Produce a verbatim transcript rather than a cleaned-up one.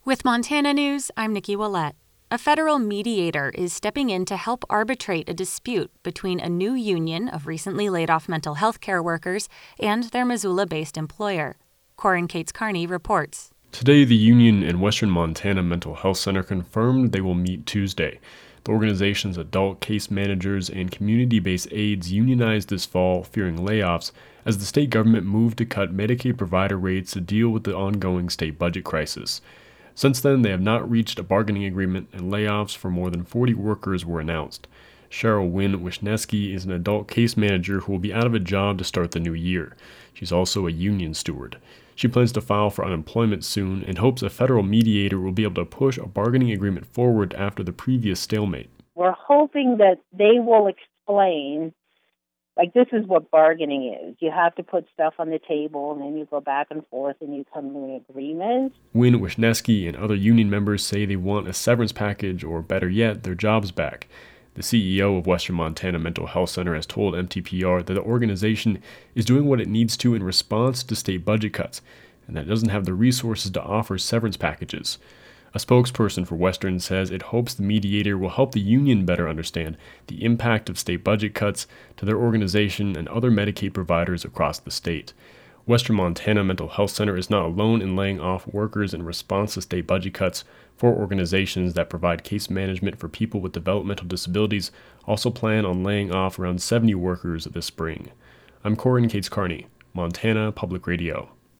With Montana News, I'm Nikki Willett. A federal mediator is stepping in to help arbitrate a dispute between a new union of recently laid-off mental health care workers and their Missoula-based employer. Corin Cates Carney reports. Today, the union and Western Montana Mental Health Center confirmed they will meet Tuesday. The organization's adult case managers and community-based aides unionized this fall, fearing layoffs, as the state government moved to cut Medicaid provider rates to deal with the ongoing state budget crisis. Since then, they have not reached a bargaining agreement, and layoffs for more than forty workers were announced. Cheryl Wynn Wisniewski is an adult case manager who will be out of a job to start the new year. She's also a union steward. She plans to file for unemployment soon and hopes a federal mediator will be able to push a bargaining agreement forward after the previous stalemate. We're hoping that they will explain, like, this is what bargaining is. You have to put stuff on the table, and then you go back and forth, and you come to an agreement. Wynn Wisniewski and other union members say they want a severance package, or better yet, their jobs back. The C E O of Western Montana Mental Health Center has told M T P R that the organization is doing what it needs to in response to state budget cuts, and that it doesn't have the resources to offer severance packages. A spokesperson for Western says it hopes the mediator will help the union better understand the impact of state budget cuts to their organization and other Medicaid providers across the state. Western Montana Mental Health Center is not alone in laying off workers in response to state budget cuts. Four organizations that provide case management for people with developmental disabilities also plan on laying off around seventy workers this spring. I'm Corin Cates Carney, Montana Public Radio.